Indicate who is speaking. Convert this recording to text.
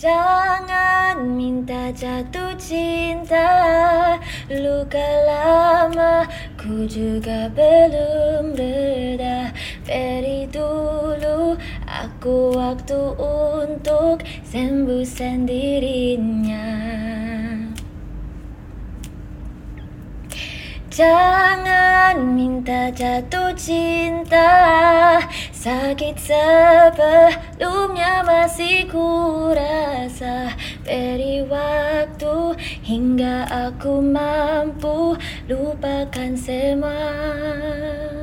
Speaker 1: Jangan minta jatuh cinta, luka lama ku juga belum reda. Beri dulu aku waktu untuk sembuh sendirinya. Jangan minta jatuh cinta, sakit sebelumnya masih ku rasa. Beri waktu hingga aku mampu lupakan semua.